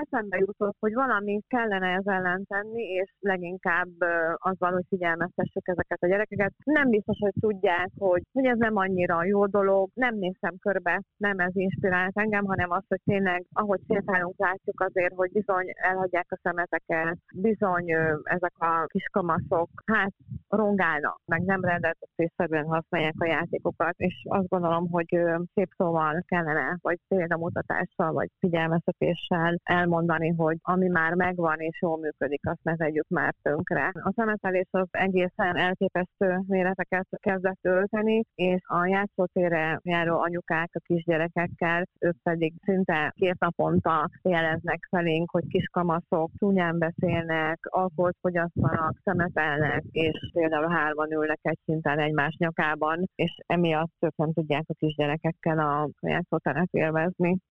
eszembe jutott, hogy valamit kellene ez ellen tenni, és leginkább azzal, hogy figyelmeztessük ezeket a gyerekeket. Nem biztos, hogy tudják, hogy ez nem annyira jó dolog, nem néztem körbe, nem ez inspirált engem, hanem az, hogy tényleg, ahogy sétálunk, látjuk azért, hogy bizony elhagyják a szemeteket, bizony ezek a kiskamaszok, rongálnak, meg nem rendeltetésszerűen használják a játékokat, és azt gondolom, hogy szép szóval kellene, vagy példamutatással, vagy figyelmeztetéssel elmondani, hogy ami már megvan és jól működik, azt ne tegyük már tönkre. A szemetelés az egészen elképesztő méreteket kezdett ölteni, és a játszótérre járó anyukák a kisgyerekekkel, ők pedig szinte 2 naponta jeleznek felénk, hogy kiskamaszok csúnyán beszélnek, alkoholt fogyasztanak, szemetelnek, és például 3-an ülnek egy szinten egymás nyakában, és emiatt ők nem tudják a kisgyerekekkel a játszóteret élvezni.